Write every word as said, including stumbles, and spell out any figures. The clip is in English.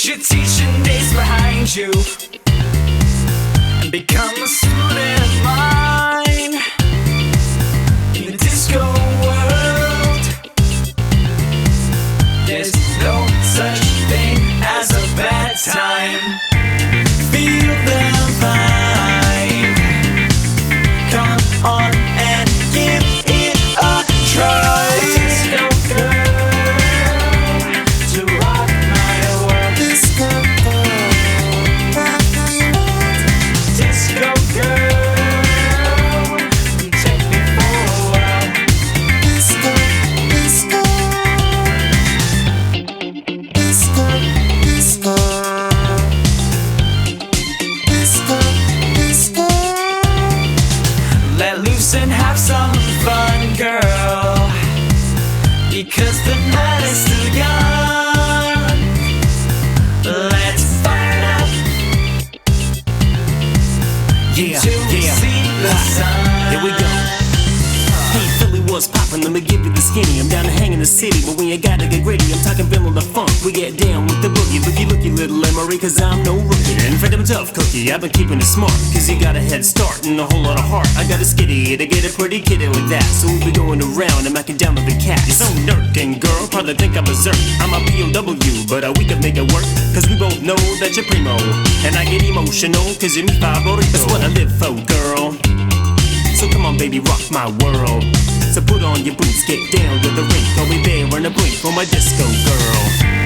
Put your teaching days behind you and become a student of mine in the disco world. There's no such thing as a bad time. Feel the vibe. Come on and give it a try. Disco girl, to rock my world. Disco girl, rock my world. Disco girl, take me for a while. Disco, disco, disco, disco, disco, disco. Let loose and have some fun, girl, because the night is still young. Let's fire it up. Yeah, Till we yeah. see the sun. Here we go. Hey, Philly, what's poppin'? Let me give you the skinny. I'm down to hang in the city, but we ain't gotta get gritty. I'm talking Bill the funk. We get down with the boogie. Looky, looky, little Emery, cause I'm no rookie. In fact, I'm a tough cookie. I've been keeping it smart, cause you got a head start and a whole lot of heart. I got a skitty to get a pretty kitty with that. So we'll be going around and knocking down with the cat. You're so nerding, girl, probably think I'm berserk. I'm a P O W, but uh, we can make it work, cause we both know that you're primo. And I get emotional, cause you're mi favorito. That's what I live for, girl. So come on, baby, rock my world. So put on your boots, get down to the rink. I'll be there on the brink for my disco girl.